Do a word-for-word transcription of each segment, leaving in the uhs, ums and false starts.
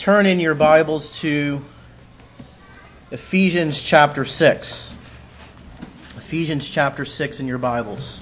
turn in your Bibles to Ephesians chapter six. Ephesians chapter six in your Bibles.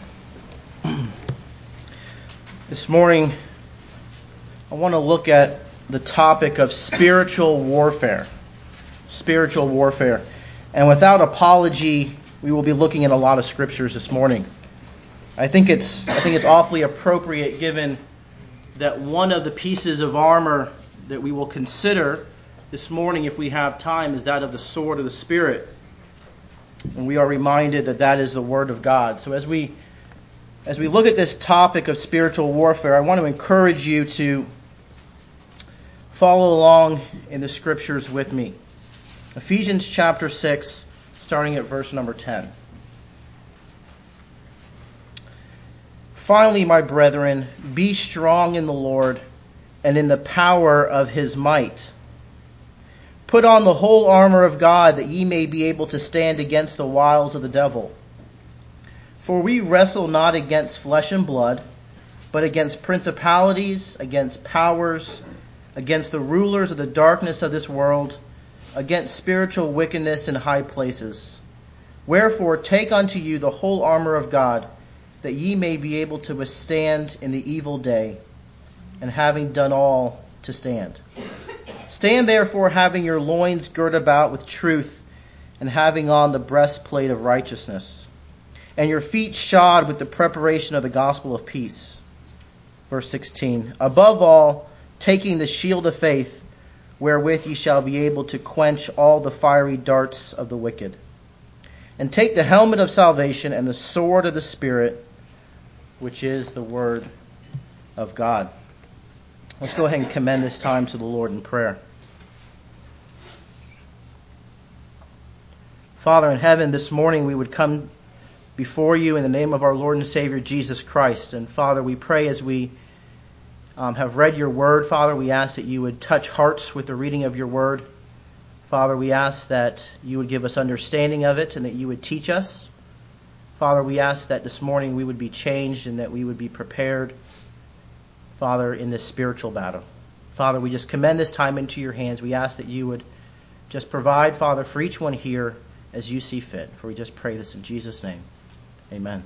This morning, I want to look at the topic of spiritual warfare. Spiritual warfare. And without apology, we will be looking at a lot of scriptures this morning. I think it's I think it's awfully appropriate given that one of the pieces of armor that we will consider this morning, if we have time, is that of the sword of the Spirit. And we are reminded that that is the Word of God. So as we as we look at this topic of spiritual warfare, I want to encourage you to follow along in the scriptures with me. Ephesians chapter six, starting at verse number ten. Finally, my brethren, be strong in the Lord and in the power of his might. Put on the whole armor of God, that ye may be able to stand against the wiles of the devil. For we wrestle not against flesh and blood, but against principalities, against powers, against the rulers of the darkness of this world, against spiritual wickedness in high places. Wherefore take unto you the whole armor of God, that ye may be able to withstand in the evil day, and having done all, to stand. Stand therefore, having your loins girt about with truth, and having on the breastplate of righteousness, and your feet shod with the preparation of the gospel of peace. Verse sixteen. Above all, taking the shield of faith, wherewith ye shall be able to quench all the fiery darts of the wicked. And take the helmet of salvation and the sword of the Spirit, which is the word of God. Let's go ahead and commend this time to the Lord in prayer. Father in heaven, this morning we would come before you in the name of our Lord and Savior Jesus Christ. And Father, we pray as we um, have read your word, Father, we ask that you would touch hearts with the reading of your word. Father, we ask that you would give us understanding of it and that you would teach us. Father, we ask that this morning we would be changed and that we would be prepared, Father, in this spiritual battle. Father, we just commend this time into your hands. We ask that you would just provide, Father, for each one here as you see fit. For we just pray this in Jesus' name. Amen.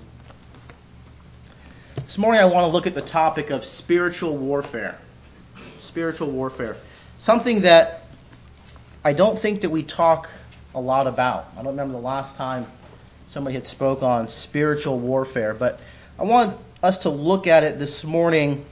This morning I want to look at the topic of spiritual warfare. Spiritual warfare. Something that I don't think that we talk a lot about. I don't remember the last time somebody had spoke on spiritual warfare, but I want us to look at it this morning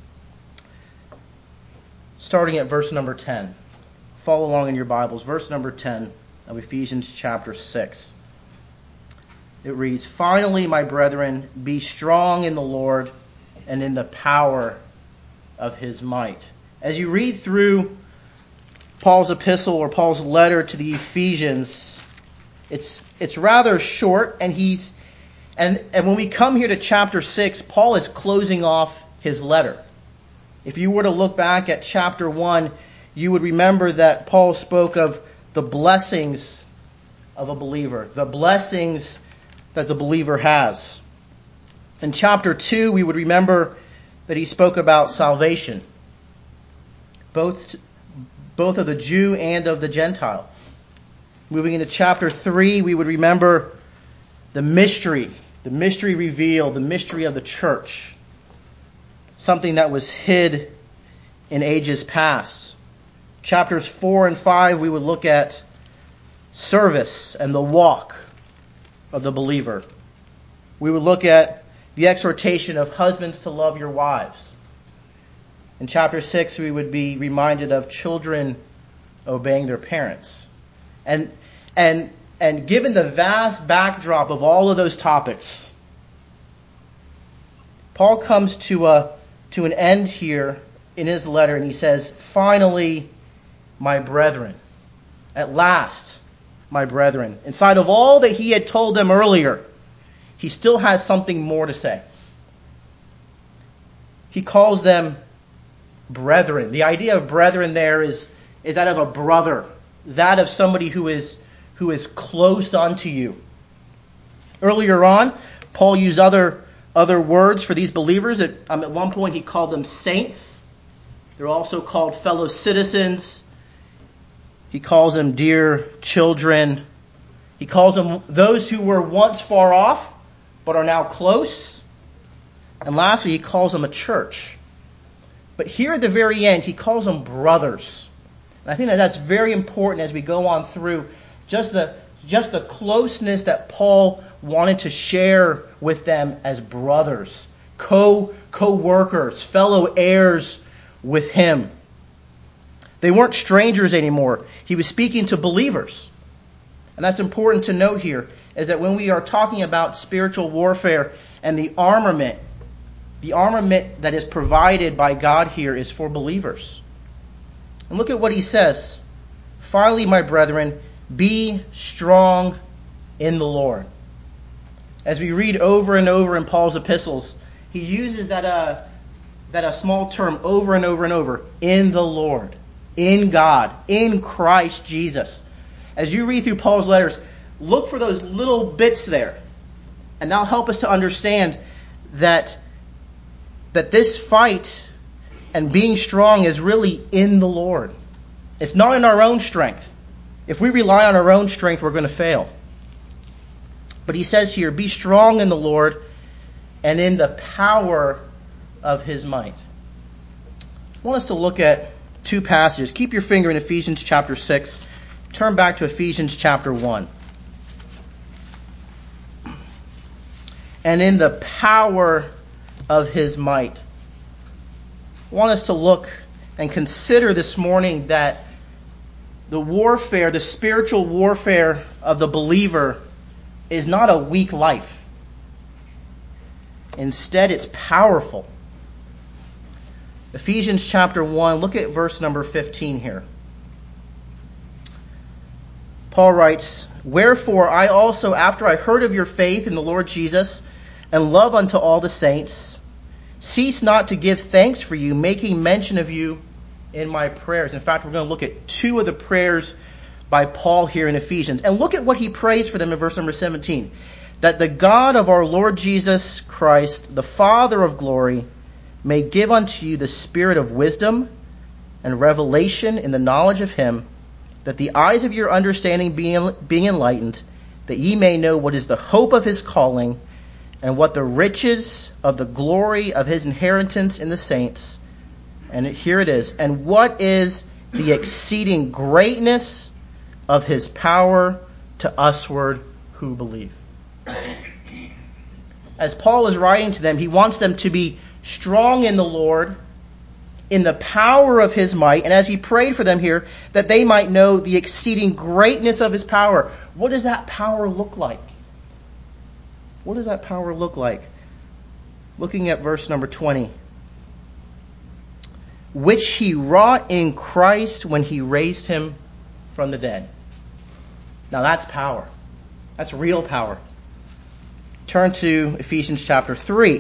starting at verse number ten. Follow along in your Bibles. Verse number ten of Ephesians chapter six. It reads, Finally, my brethren, be strong in the Lord and in the power of his might. As you read through Paul's epistle or Paul's letter to the Ephesians, it's it's rather short, and he's and and when we come here to chapter six, Paul is closing off his letter. If you were to look back at chapter one, you would remember that Paul spoke of the blessings of a believer, the blessings that the believer has. In chapter two, we would remember that he spoke about salvation, both both of the Jew and of the Gentile. Moving into chapter three, we would remember the mystery, the mystery revealed, the mystery of the church, something that was hid in ages past. Chapters four and five, we would look at service and the walk of the believer. We would look at the exhortation of husbands to love your wives. In chapter six, we would be reminded of children obeying their parents. And and and given the vast backdrop of all of those topics, Paul comes to a to an end here in his letter, and he says, Finally, my brethren. At last, my brethren. In spite of all that he had told them earlier, he still has something more to say. He calls them brethren. The idea of brethren there is, is that of a brother, that of somebody who is who is close unto you. Earlier on, Paul used other other words for these believers. At, um, at one point, he called them saints. They're also called fellow citizens. He calls them dear children. He calls them those who were once far off but are now close. And lastly, he calls them a church. But here at the very end, he calls them brothers. And I think that that's very important as we go on through just the just the closeness that Paul wanted to share with them as brothers, co co-workers, fellow heirs with him. They weren't strangers anymore. He was speaking to believers. And that's important to note here, is that when we are talking about spiritual warfare and the armament, the armament that is provided by God here is for believers. And look at what he says. Finally, my brethren, be strong in the Lord. As we read over and over in Paul's epistles, he uses that uh, that a small term over and over and over. In the Lord. In God. In Christ Jesus. As you read through Paul's letters, look for those little bits there. And that'll help us to understand that, that this fight and being strong is really in the Lord. It's not in our own strength. If we rely on our own strength, we're going to fail. But he says here, be strong in the Lord and in the power of his might. I want us to look at two passages. Keep your finger in Ephesians chapter six. Turn back to Ephesians chapter one. And in the power of his might. I want us to look and consider this morning that the warfare, the spiritual warfare of the believer is not a weak life. Instead, it's powerful. Ephesians chapter one, look at verse number fifteen here. Paul writes, wherefore I also, after I heard of your faith in the Lord Jesus and love unto all the saints, cease not to give thanks for you, making mention of you in my prayers. In fact, we're going to look at two of the prayers by Paul here in Ephesians. And look at what he prays for them in verse number seventeen. That the God of our Lord Jesus Christ, the Father of glory, may give unto you the spirit of wisdom and revelation in the knowledge of him, that the eyes of your understanding being, being enlightened, that ye may know what is the hope of his calling, and what the riches of the glory of his inheritance in the saints. And here it is. And what is the exceeding greatness of his power to usward who believe. As Paul is writing to them, he wants them to be strong in the Lord, in the power of his might, and as he prayed for them here, that they might know the exceeding greatness of his power. What does that power look like? What does that power look like? Looking at verse number twenty. Which he wrought in Christ when he raised him from the dead. Now that's power. That's real power. Turn to Ephesians chapter three.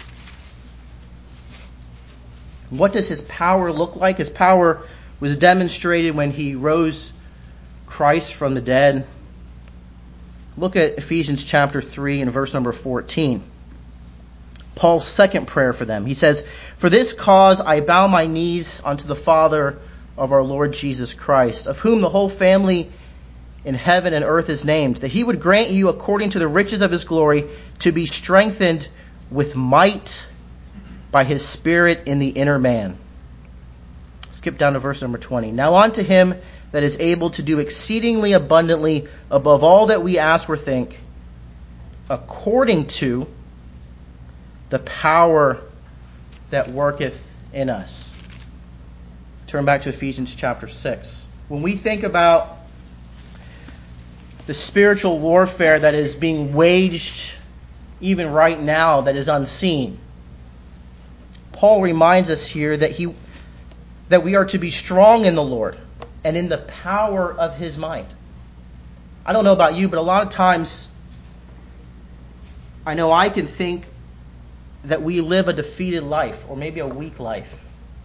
What does his power look like? His power was demonstrated when he rose Christ from the dead. Look at Ephesians chapter three and verse number fourteen. Paul's second prayer for them. He says, for this cause I bow my knees unto the Father of our Lord Jesus Christ, of whom the whole family in heaven and earth is named, that he would grant you according to the riches of his glory to be strengthened with might by his Spirit in the inner man. Skip down to verse number twenty. Now unto him that is able to do exceedingly abundantly above all that we ask or think, according to the power that worketh in us. Turn back to Ephesians chapter six. When we think about the spiritual warfare that is being waged even right now, that is unseen, Paul reminds us here that he that we are to be strong in the Lord and in the power of his might. I don't know about you, but a lot of times I know I can think that we live a defeated life or maybe a weak life.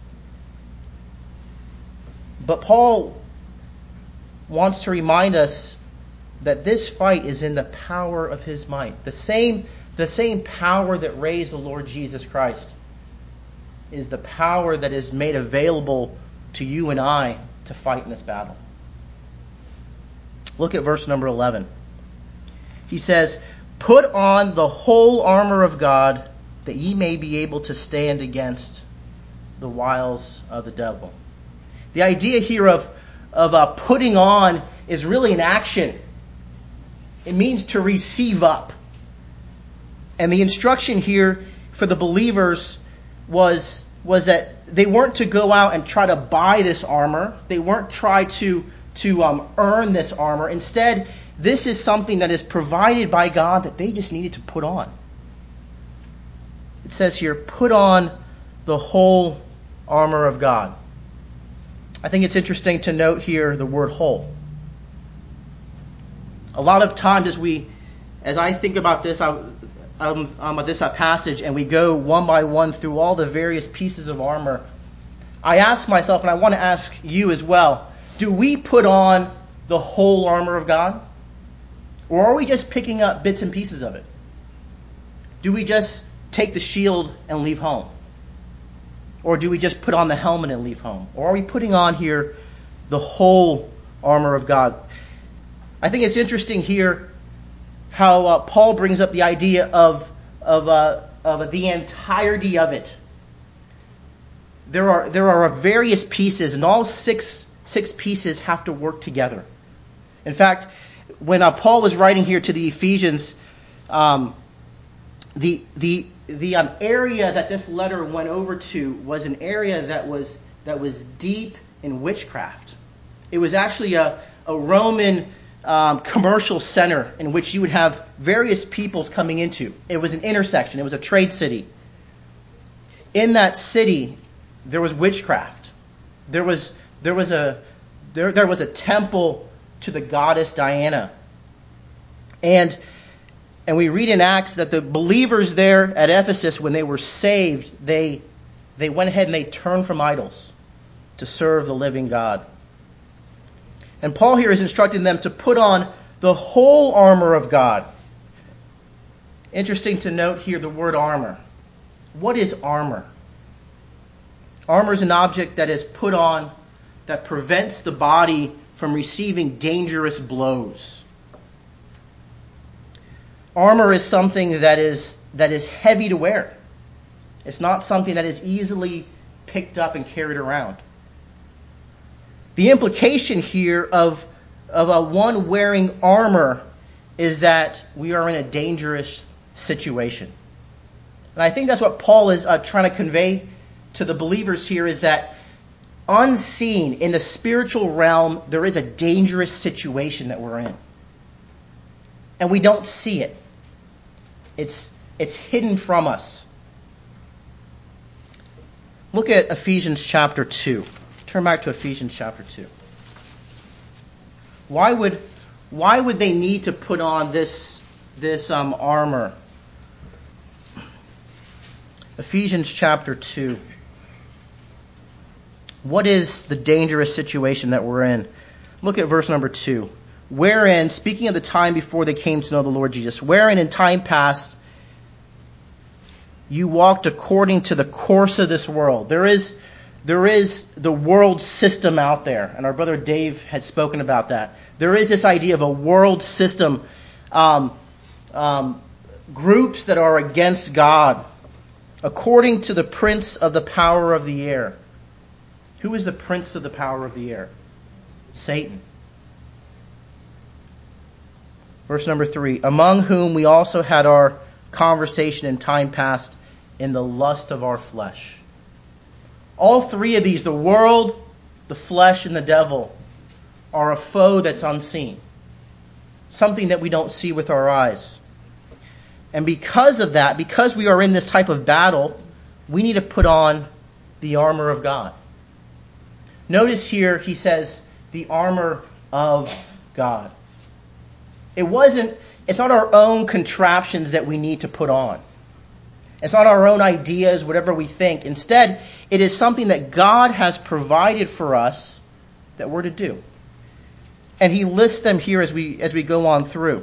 But Paul wants to remind us that this fight is in the power of his might. The same, the same power that raised the Lord Jesus Christ is the power that is made available to you and I to fight in this battle. Look at verse number eleven. He says, "Put on the whole armor of God, that ye may be able to stand against the wiles of the devil." The idea here of, of uh, putting on is really an action. It means to receive up. And the instruction here for the believers was, was that they weren't to go out and try to buy this armor. They weren't try to, to um, earn this armor. Instead, this is something that is provided by God that they just needed to put on. It says here, put on the whole armor of God. I think it's interesting to note here the word whole. A lot of times as we, as I think about this, I, um, um, this uh, passage, and we go one by one through all the various pieces of armor, I ask myself, and I want to ask you as well, do we put on the whole armor of God? Or are we just picking up bits and pieces of it? Do we just take the shield and leave home? Or do we just put on the helmet and leave home? Or are we putting on here the whole armor of God? I think it's interesting here how uh, Paul brings up the idea of of, uh, of the entirety of it. There are there are various pieces, and all six six pieces have to work together. In fact, when uh, Paul was writing here to the Ephesians, um, the the the um, area that this letter went over to was an area that was that was deep in witchcraft. It was actually a a Roman um, commercial center in which you would have various peoples coming into. It was an intersection. It was a trade city. In that city, there was witchcraft. There was there was a there there was a temple to the goddess Diana. And and we read in Acts that the believers there at Ephesus, when they were saved, they they went ahead and they turned from idols to serve the living God. And Paul here is instructing them to put on the whole armor of God. Interesting to note here the word armor. What is armor? Armor is an object that is put on that prevents the body from receiving dangerous blows. Armor is something that is that is heavy to wear. It's not something that is easily picked up and carried around. The implication here of, of a one wearing armor is that we are in a dangerous situation. And I think that's what Paul is uh, trying to convey to the believers here, is that unseen in the spiritual realm, there is a dangerous situation that we're in. And we don't see it. It's, it's hidden from us. Look at Ephesians chapter two. Turn back to Ephesians chapter two. Why would, why would they need to put on this, this um, armor? Ephesians chapter two. What is the dangerous situation that we're in? Look at verse number two. Wherein, speaking of the time before they came to know the Lord Jesus, wherein in time past you walked according to the course of this world. There is, there is the world system out there, and our brother Dave had spoken about that. There is this idea of a world system, um, um, groups that are against God, according to the prince of the power of the air. Who is the prince of the power of the air? Satan. Verse number three, among whom we also had our conversation in time past in the lust of our flesh. All three of these, the world, the flesh, and the devil, are a foe that's unseen. Something that we don't see with our eyes. And because of that, because we are in this type of battle, we need to put on the armor of God. Notice here he says, the armor of God. It wasn't, it's not our own contraptions that we need to put on. It's not our own ideas, whatever we think. Instead, it is something that God has provided for us that we're to do. And he lists them here as we as we go on through.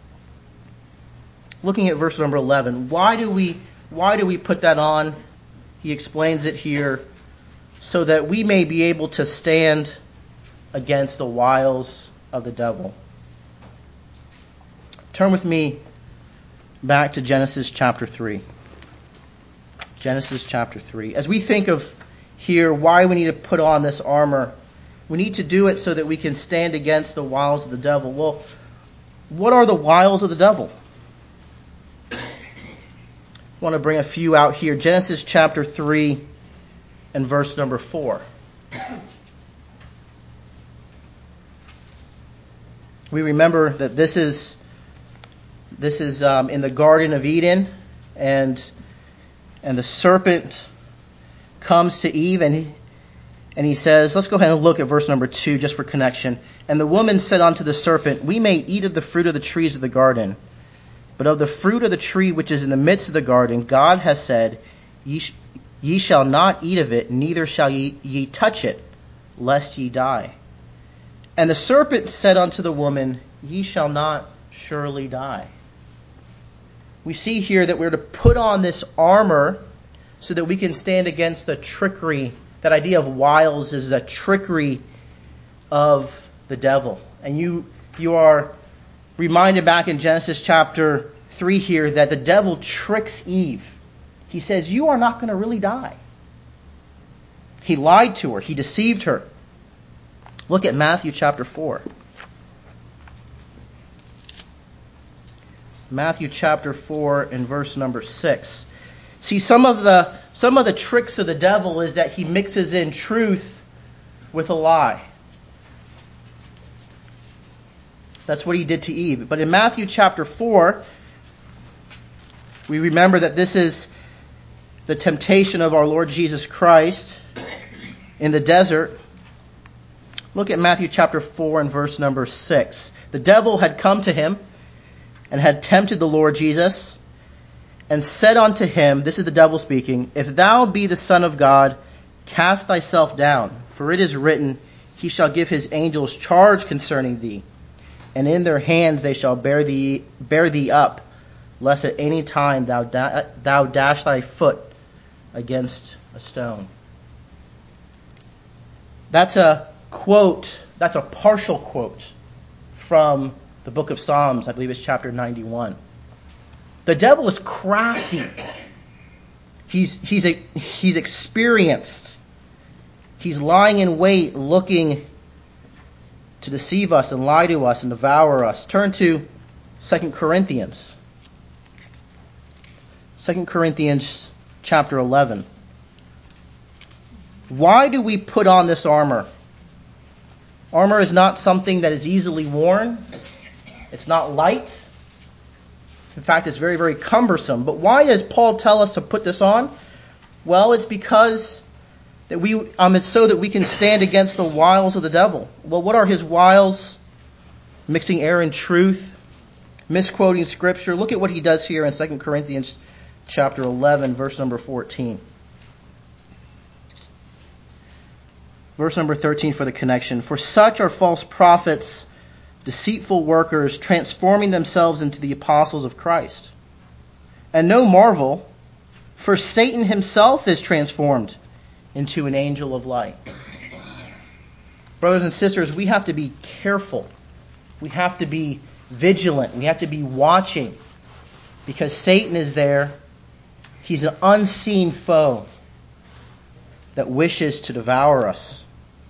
Looking at verse number eleven, why do we why do we put that on? he explains it here, so that we may be able to stand against the wiles of the devil. Turn with me back to Genesis chapter three. Genesis chapter three. As we think of here why we need to put on this armor, we need to do it so that we can stand against the wiles of the devil. Well, what are the wiles of the devil? I want to bring a few out here. Genesis chapter three and verse number four. We remember that this is this is um, in the Garden of Eden, and and the serpent comes to Eve, and he, and he says, let's go ahead and look at verse number two just for connection. And the woman said unto the serpent, we may eat of the fruit of the trees of the garden, but of the fruit of the tree which is in the midst of the garden, God has said, ye, sh- ye shall not eat of it, neither shall ye, ye touch it, lest ye die. And the serpent said unto the woman, ye shall not surely die. We see here that we're to put on this armor so that we can stand against the trickery. That idea of wiles is the trickery of the devil. And you you are reminded back in Genesis chapter three here that the devil tricks Eve. He says, you are not going to really die. He lied to her. He deceived her. Look at Matthew chapter four. Matthew chapter four and verse number six. See, some of the some of the tricks of the devil is that he mixes in truth with a lie. That's what he did to Eve. But in Matthew chapter four, we remember that this is the temptation of our Lord Jesus Christ in the desert. Look at Matthew chapter four and verse number six. The devil had come to him and had tempted the Lord Jesus, and said unto him, this is the devil speaking, if thou be the Son of God, cast thyself down, for it is written, he shall give his angels charge concerning thee, and in their hands they shall bear thee bear thee up, lest at any time thou da- thou dash thy foot against a stone. That's a quote, that's a partial quote from the book of Psalms, I believe it's chapter ninety-one. The devil is crafty. He's he's a, he's experienced. He's lying in wait, looking to deceive us and lie to us and devour us. Turn to Second Corinthians. Second Corinthians chapter eleven. Why do we put on this armor? Armor is not something that is easily worn. It's, it's not light. In fact, it's very, very cumbersome. But why does Paul tell us to put this on? Well, it's because that we um, it's so that we can stand against the wiles of the devil. Well, what are his wiles? Mixing error and truth, misquoting scripture. Look at what he does here in Second Corinthians chapter eleven, verse number fourteen. Verse number thirteen for the connection. For such are false prophets, deceitful workers, transforming themselves into the apostles of Christ. And no marvel, for Satan himself is transformed into an angel of light. Brothers and sisters, we have to be careful. We have to be vigilant. We have to be watching, because Satan is there. He's an unseen foe that wishes to devour us.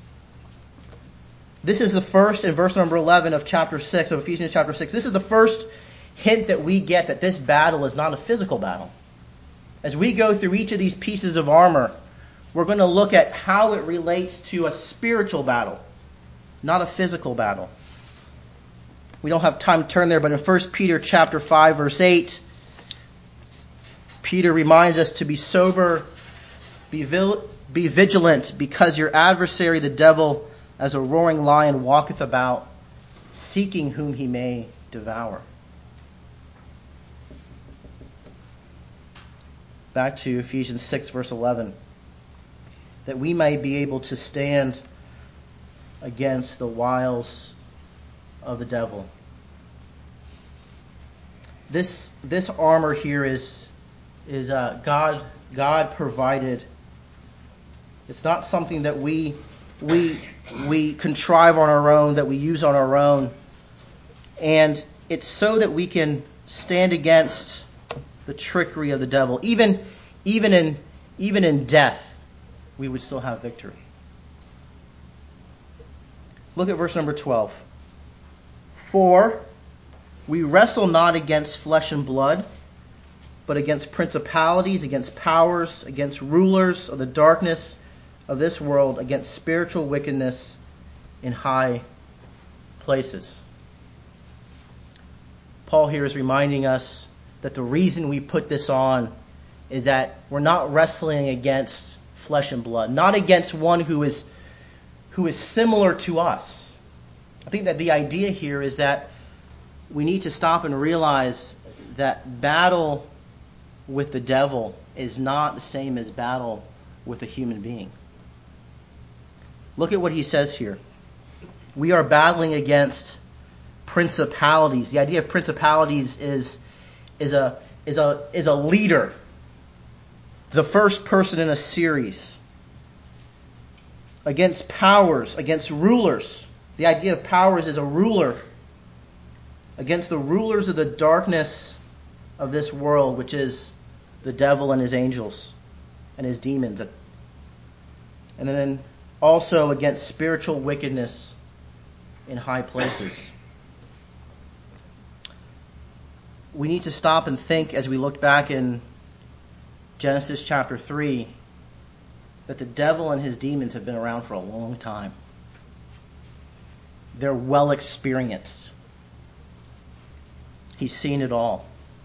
This is the first, in verse number eleven of chapter six, of Ephesians chapter six, this is the first hint that we get that this battle is not a physical battle. As we go through each of these pieces of armor, we're going to look at how it relates to a spiritual battle, not a physical battle. We don't have time to turn there, but in First Peter chapter five, verse eight, Peter reminds us to be sober, be, vil- be vigilant, because your adversary, the devil, as a roaring lion, walketh about, seeking whom he may devour. Back to Ephesians six, verse eleven. That we may be able to stand against the wiles of the devil. This, this armor here is, is uh, God. God provided. It's not something that we we we contrive on our own, that we use on our own, and it's so that we can stand against the trickery of the devil. Even even in even in death, we would still have victory. Look at verse number twelve. For we wrestle not against flesh and blood, but against principalities, against powers, against rulers of the darkness of this world, against spiritual wickedness in high places. Paul here is reminding us that the reason we put this on is that we're not wrestling against flesh and blood, not against one who is who is similar to us. I think that the idea here is that we need to stop and realize that battle with the devil is not the same as battle with a human being. Look at what he says here. We are battling against principalities. The idea of principalities is is a is a is a leader, the first person in a series. Against powers, against rulers. The idea of powers is a ruler. Against the rulers of the darkness of this world, which is the devil and his angels and his demons. And then also against spiritual wickedness in high places. We need to stop and think as we look back in Genesis chapter three that the devil and his demons have been around for a long time. They're well experienced. He's seen it all.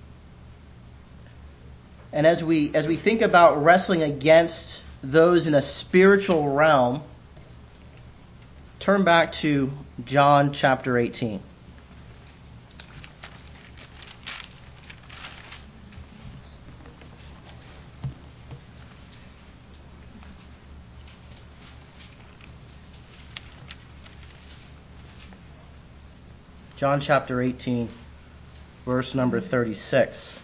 And as we as we think about wrestling against those in a spiritual realm, turn back to John chapter eighteen. John chapter eighteen, verse number thirty-six.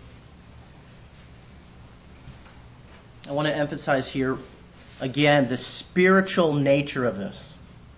I want to emphasize here, again, the spiritual nature of this.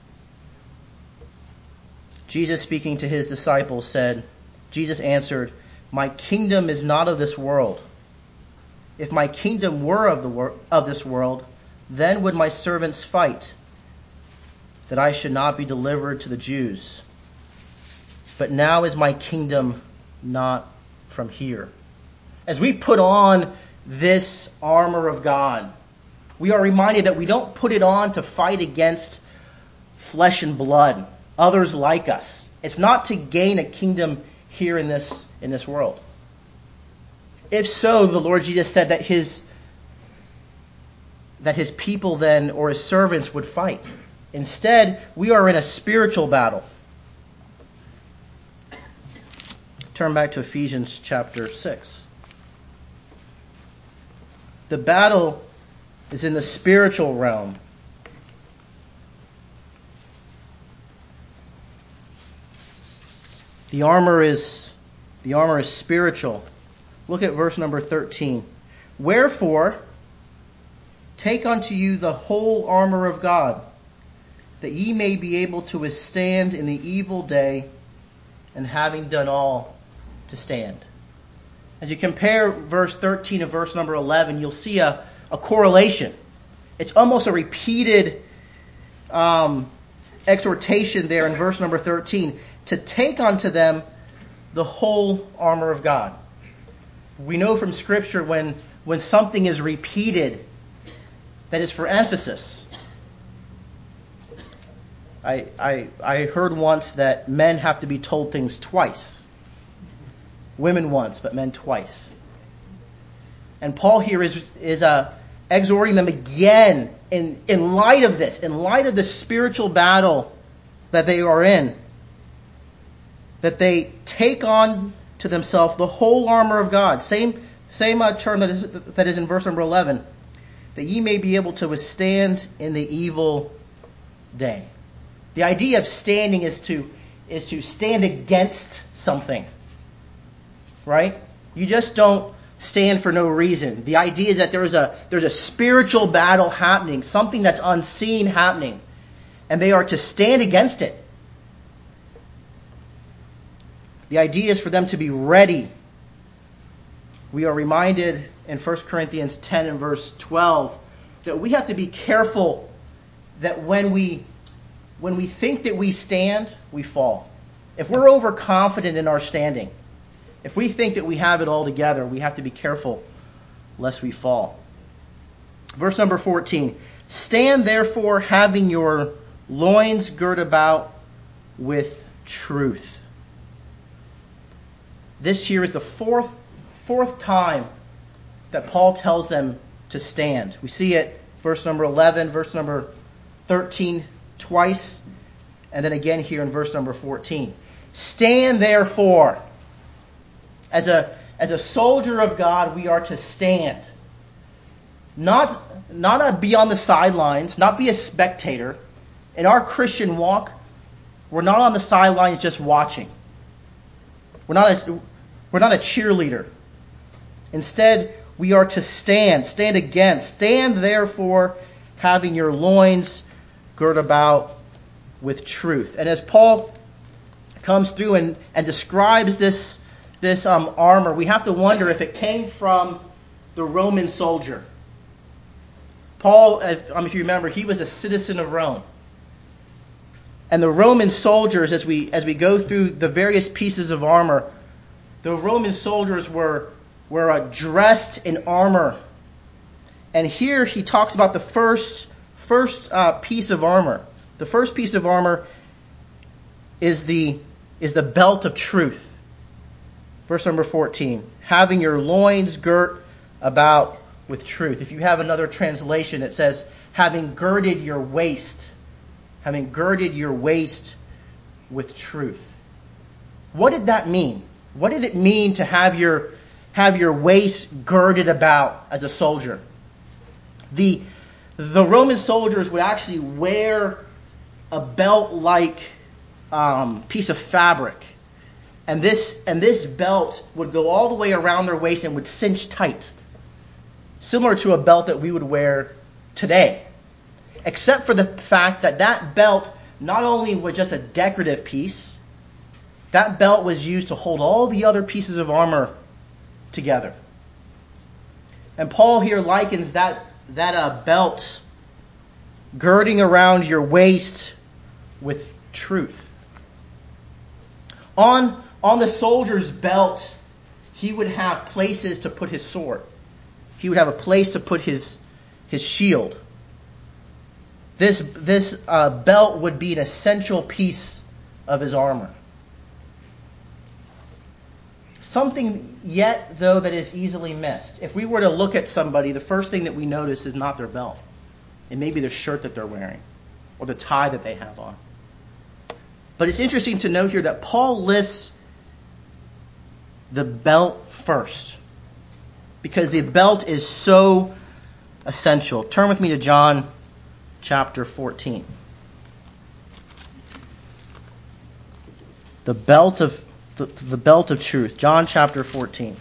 Jesus, speaking to his disciples, said, Jesus answered, "My kingdom is not of this world. If my kingdom were of the wor- of this world, then would my servants fight, that I should not be delivered to the Jews. But now is my kingdom not from here." As we put on this armor of God, we are reminded that we don't put it on to fight against flesh and blood, others like us. It's not to gain a kingdom here in this in this world. If so, the Lord Jesus said that his that his people then, or his servants, would fight. Instead, we are in a spiritual battle. Turn back to Ephesians chapter six. The battle is in the spiritual realm. The armor is the armor is spiritual. Look at verse number thirteen. Wherefore, take unto you the whole armor of God, that ye may be able to withstand in the evil day, and having done all, to stand. As you compare verse thirteen to verse number eleven, you'll see a, a correlation. It's almost a repeated um, exhortation there in verse number thirteen, to take unto them the whole armor of God. We know from Scripture when, when something is repeated, that is for emphasis. I, I, I heard once that men have to be told things twice. Women once, but men twice. And Paul here is is uh, exhorting them again in, in light of this, in light of the spiritual battle that they are in, that they take on to themselves the whole armor of God. Same same uh, term that is that is in verse number eleven, that ye may be able to withstand in the evil day. The idea of standing is to is to stand against something. Right? You just don't stand for no reason. The idea is that there's a there's a spiritual battle happening, something that's unseen happening, and they are to stand against it. The idea is for them to be ready. We are reminded in First Corinthians ten and verse twelve that we have to be careful that when we when we think that we stand, we fall. If we're overconfident in our standing, if we think that we have it all together, we have to be careful lest we fall. Verse number fourteen. Stand therefore, having your loins girt about with truth. This here is the fourth fourth time that Paul tells them to stand. We see it verse number eleven, verse number thirteen twice, and then again here in verse number fourteen. Stand therefore. As a as a soldier of God, we are to stand. Not not a be on the sidelines, not be a spectator. In our Christian walk, we're not on the sidelines just watching. We're not a, we're not a cheerleader. Instead, we are to stand, stand against. Stand therefore, having your loins girt about with truth. And as Paul comes through and, and describes this, this um, armor, we have to wonder if it came from the Roman soldier. Paul, if, um, if you remember, he was a citizen of Rome. And the Roman soldiers, as we as we go through the various pieces of armor, the Roman soldiers were were uh, dressed in armor. And here he talks about the first first uh, piece of armor. The first piece of armor is the is the belt of truth. Verse number fourteen. Having your loins girt about with truth. If you have another translation, it says, having girded your waist. Having girded your waist with truth. What did that mean? What did it mean to have your have your waist girded about as a soldier? The the Roman soldiers would actually wear a belt-like um, piece of fabric, and this and this belt would go all the way around their waist and would cinch tight, similar to a belt that we would wear today. Except for the fact that that belt not only was just a decorative piece, that belt was used to hold all the other pieces of armor together. And Paul here likens that, that uh, belt girding around your waist with truth. On, on the soldier's belt, he would have places to put his sword. He would have a place to put his, his shield. This this uh, belt would be an essential piece of his armor. Something yet, though, that is easily missed. If we were to look at somebody, the first thing that we notice is not their belt. It may be the shirt that they're wearing or the tie that they have on. But it's interesting to note here that Paul lists the belt first because the belt is so essential. Turn with me to John chapter fourteen. The belt of the, the belt of truth. John chapter fourteen.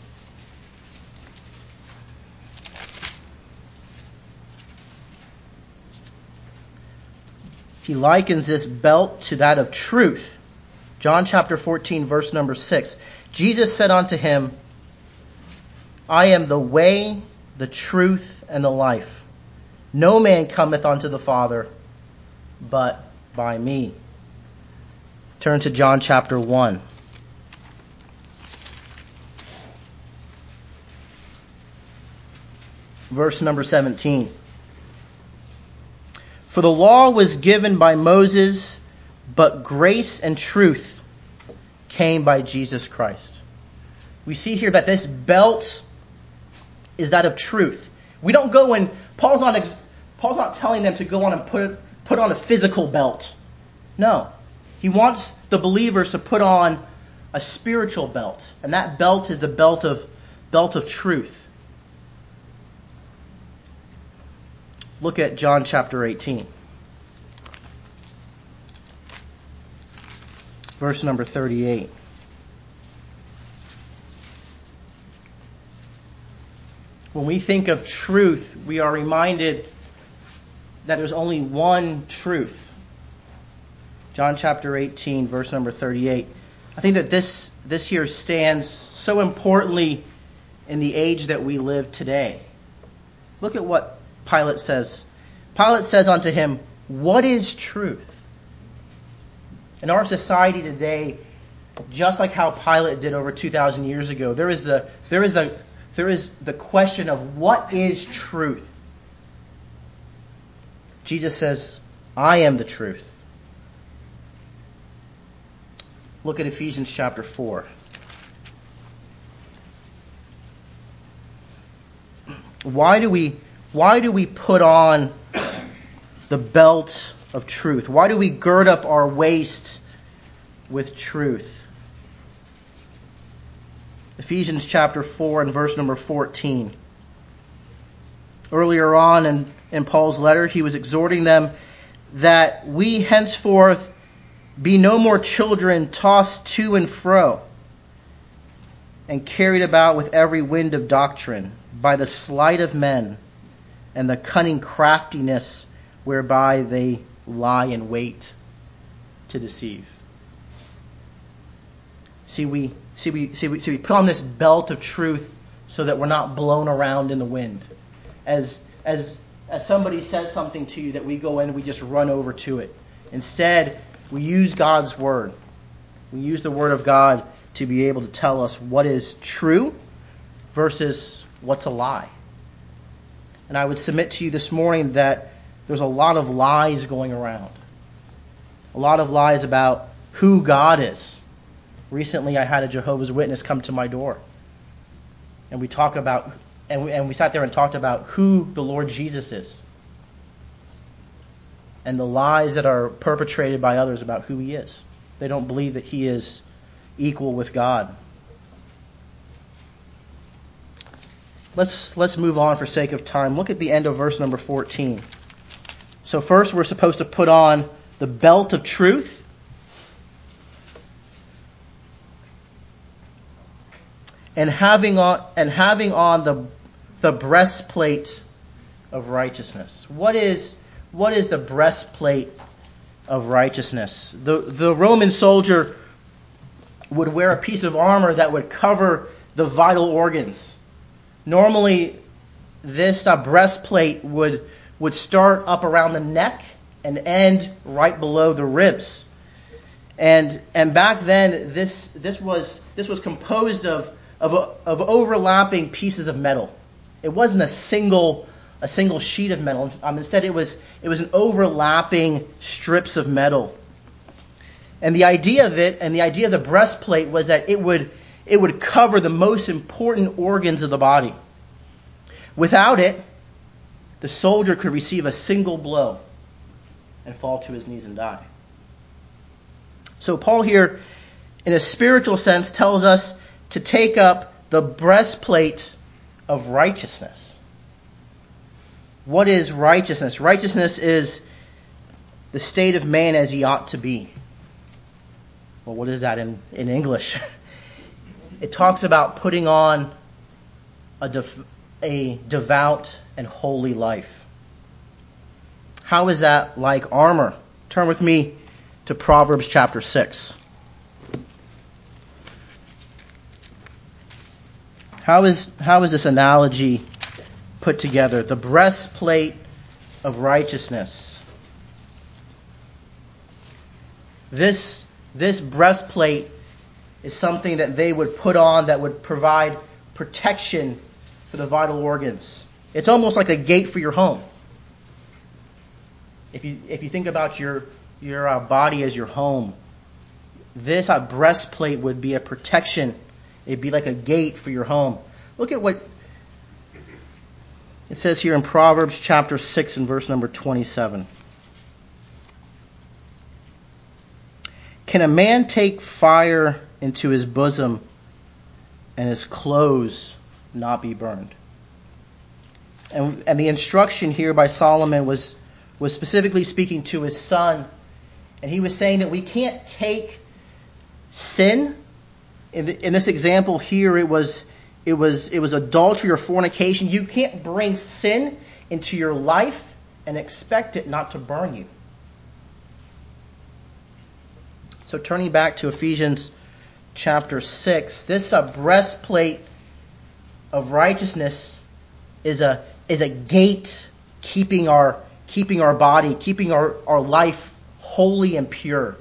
He likens this belt to that of truth. John chapter fourteen, verse number six. Jesus said unto him, I am the way, the truth, and the life. No man cometh unto the Father but by me. Turn to John chapter one. Verse number seventeen. For the law was given by Moses, but grace and truth came by Jesus Christ. We see here that this belt is that of truth. We don't go and Paul's not Paul's not telling them to go on and put put on a physical belt. No. He wants the believers to put on a spiritual belt, and that belt is the belt of belt of truth. Look at John chapter eighteen. Verse number thirty-eight. When we think of truth, we are reminded that there's only one truth. John chapter eighteen, verse number thirty-eight. I think that this, this here stands so importantly in the age that we live today. Look at what Pilate says. Pilate says unto him, "What is truth?" In our society today, just like how Pilate did over two thousand years ago, there is the there is the there is the question of what is truth. Jesus says, "I am the truth." Look at Ephesians chapter four. Why do we why do we put on the belt of truth? Why do we gird up our waist with truth? Ephesians chapter four and verse number fourteen. Earlier on in, in Paul's letter, he was exhorting them that we henceforth be no more children tossed to and fro and carried about with every wind of doctrine by the sleight of men and the cunning craftiness whereby they lie in wait to deceive. See, we see we see we see we put on this belt of truth so that we're not blown around in the wind. As as as somebody says something to you, that we go in and we just run over to it. Instead, we use God's word. We use the word of God to be able to tell us what is true versus what's a lie. And I would submit to you this morning that there's a lot of lies going around. A lot of lies about who God is. Recently, I had a Jehovah's Witness come to my door. And we talk about, and we, and we sat there and talked about who the Lord Jesus is. And the lies that are perpetrated by others about who he is. They don't believe that he is equal with God. Let's let's move on for sake of time. Look at the end of verse number fourteen. So first we're supposed to put on the belt of truth. And having on and having on the the breastplate of righteousness. What is What is the breastplate of righteousness? The, the Roman soldier would wear a piece of armor that would cover the vital organs. Normally, this uh, breastplate would, would start up around the neck and end right below the ribs. And and back then, this this was this was composed of of, of overlapping pieces of metal. It wasn't a single a single sheet of metal. Um, instead, it was it was an overlapping strips of metal. And the idea of it, and the idea of the breastplate, was that it would it would cover the most important organs of the body. Without it, the soldier could receive a single blow and fall to his knees and die. So Paul here, in a spiritual sense, tells us to take up the breastplate of righteousness. What is righteousness? Righteousness is the state of man as he ought to be. Well, what is that in, in English? It talks about putting on a, def, a devout and holy life. How is that like armor? Turn with me to Proverbs chapter six. How is how is this analogy put together? The breastplate of righteousness. This this breastplate is something that they would put on that would provide protection for the vital organs. It's almost like a gate for your home. If you if you think about your your uh, body as your home, this uh, breastplate would be a protection. It'd be like a gate for your home. Look at what it says here in Proverbs chapter six and verse number twenty-seven. Can a man take fire into his bosom and his clothes not be burned? And, and the instruction here by Solomon was, was specifically speaking to his son. And he was saying that we can't take sin. In, the, in this example here, it was it was it was adultery or fornication. You can't bring sin into your life and expect it not to burn you. So turning back to Ephesians chapter six, this uh, breastplate of righteousness is a is a gate keeping our keeping our body, keeping our, our life holy and pure.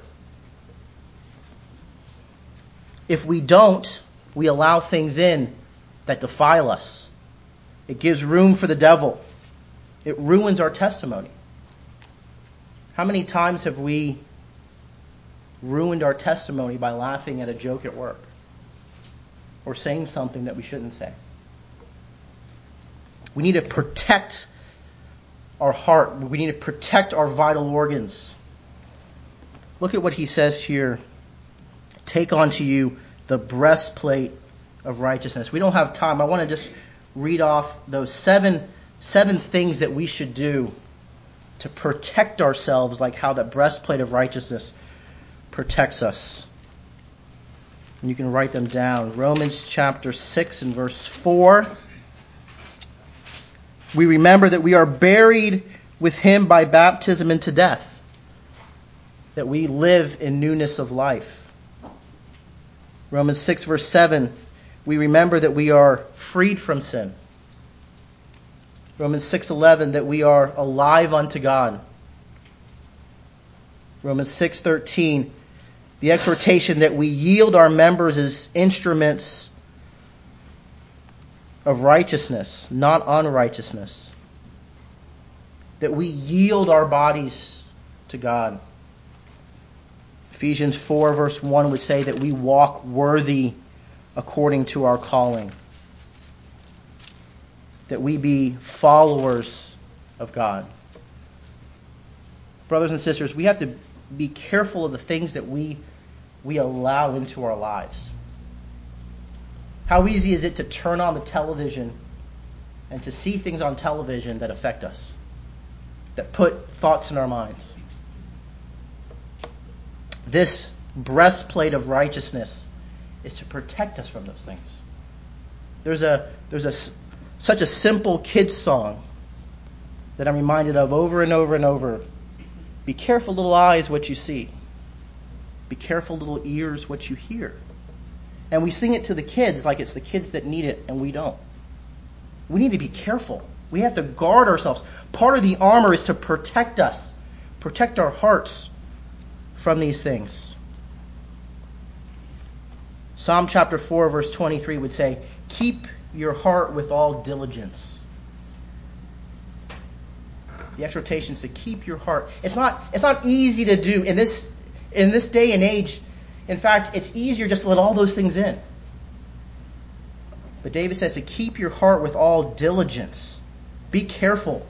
If we don't, we allow things in that defile us. It gives room for the devil. It ruins our testimony. How many times have we ruined our testimony by laughing at a joke at work or saying something that we shouldn't say? We need to protect our heart. We need to protect our vital organs. Look at what he says here. Take unto you the breastplate of righteousness. We don't have time. I want to just read off those seven seven things that we should do to protect ourselves, like how that breastplate of righteousness protects us. And you can write them down. Romans chapter six and verse four. We remember that we are buried with him by baptism into death, that we live in newness of life. Romans six verse seven, we remember that we are freed from sin. Romans six eleven, that we are alive unto God. Romans six thirteen, the exhortation that we yield our members as instruments of righteousness, not unrighteousness. That we yield our bodies to God. Ephesians four verse one would say that we walk worthy according to our calling. That we be followers of God. Brothers and sisters, we have to be careful of the things that we, we allow into our lives. How easy is it to turn on the television and to see things on television that affect us, that put thoughts in our minds? This breastplate of righteousness is to protect us from those things. There's a there's a such a simple kids song that I'm reminded of over and over and over. Be careful, little eyes, what you see. Be careful, little ears, what you hear. And we sing it to the kids like it's the kids that need it, and we don't. We need to be careful. We have to guard ourselves. Part of the armor is to protect us, protect our hearts from these things. Psalm chapter four verse twenty-three would say, keep your heart with all diligence. The exhortation is to keep your heart. It's not, it's not easy to do in this, in this day and age. In fact, it's easier just to let all those things in. But David says to keep your heart with all diligence. Be careful.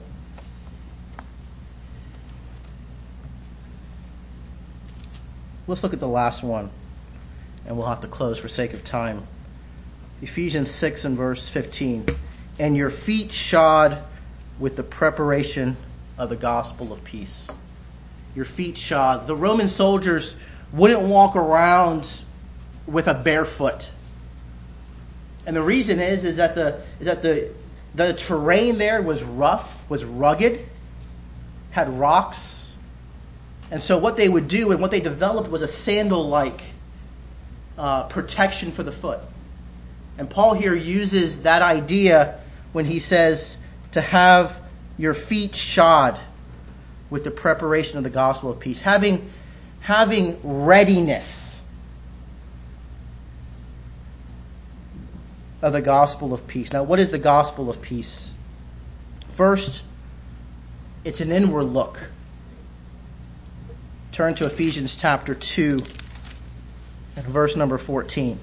Let's look at the last one, and we'll have to close for sake of time. Ephesians six and verse fifteen. And your feet shod with the preparation of the gospel of peace. Your feet shod. The Roman soldiers wouldn't walk around with a bare foot. And the reason is, is that the is that the the terrain there was rough, was rugged, had rocks. And so what they would do and what they developed was a sandal-like uh, protection for the foot. And Paul here uses that idea when he says to have your feet shod with the preparation of the gospel of peace. Having, having readiness of the gospel of peace. Now, what is the gospel of peace? First, it's an inward look. Turn to Ephesians chapter two and verse number fourteen.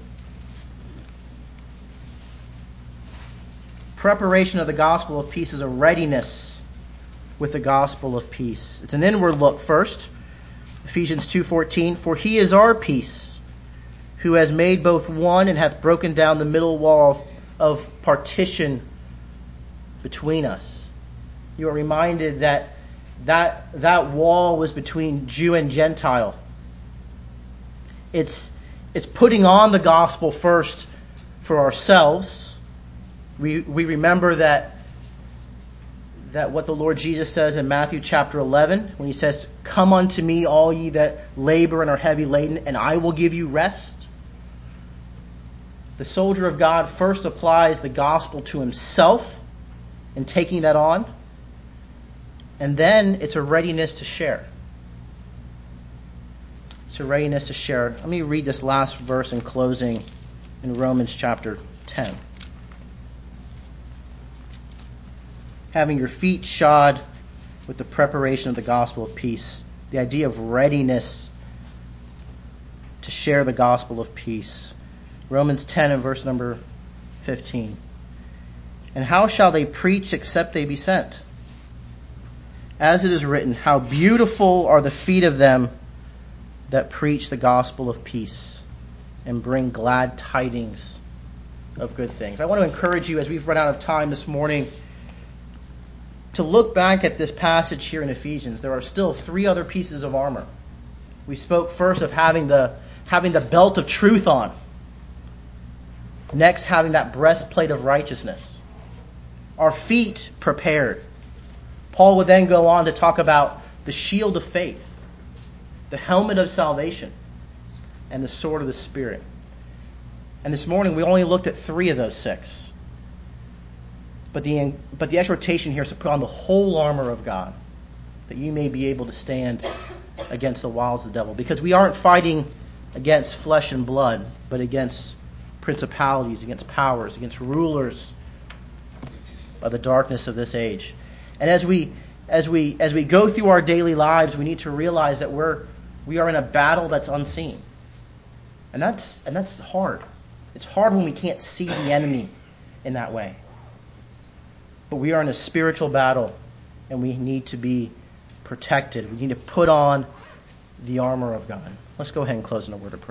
Preparation of the gospel of peace is a readiness with the gospel of peace. It's an inward look first. Ephesians two fourteen. For he is our peace, who has made both one and hath broken down the middle wall of, of partition between us. You are reminded that That that wall was between Jew and Gentile. It's it's putting on the gospel first for ourselves, We we remember that that what the Lord Jesus says in Matthew chapter eleven, when he says, "Come unto me, all ye that labor and are heavy laden, and I will give you rest." The soldier of God first applies the gospel to himself in taking that on, and then it's a readiness to share. It's a readiness to share. Let me read this last verse in closing in Romans chapter ten. Having your feet shod with the preparation of the gospel of peace. The idea of readiness to share the gospel of peace. Romans ten and verse number fifteen. And how shall they preach except they be sent? As it is written, how beautiful are the feet of them that preach the gospel of peace and bring glad tidings of good things. I want to encourage you, as we've run out of time this morning, to look back at this passage here in Ephesians. There are still three other pieces of armor. We spoke first of having the having the belt of truth on. Next, having that breastplate of righteousness. Our feet prepared. Paul would then go on to talk about the shield of faith, the helmet of salvation, and the sword of the Spirit. And this morning we only looked at three of those six. But the but the exhortation here is to put on the whole armor of God, that you may be able to stand against the wiles of the devil. Because we aren't fighting against flesh and blood, but against principalities, against powers, against rulers of the darkness of this age. And as we as we as we go through our daily lives, we need to realize that we're we are in a battle that's unseen. And that's and that's hard. It's hard when we can't see the enemy in that way. But we are in a spiritual battle, and we need to be protected. We need to put on the armor of God. Let's go ahead and close in a word of prayer.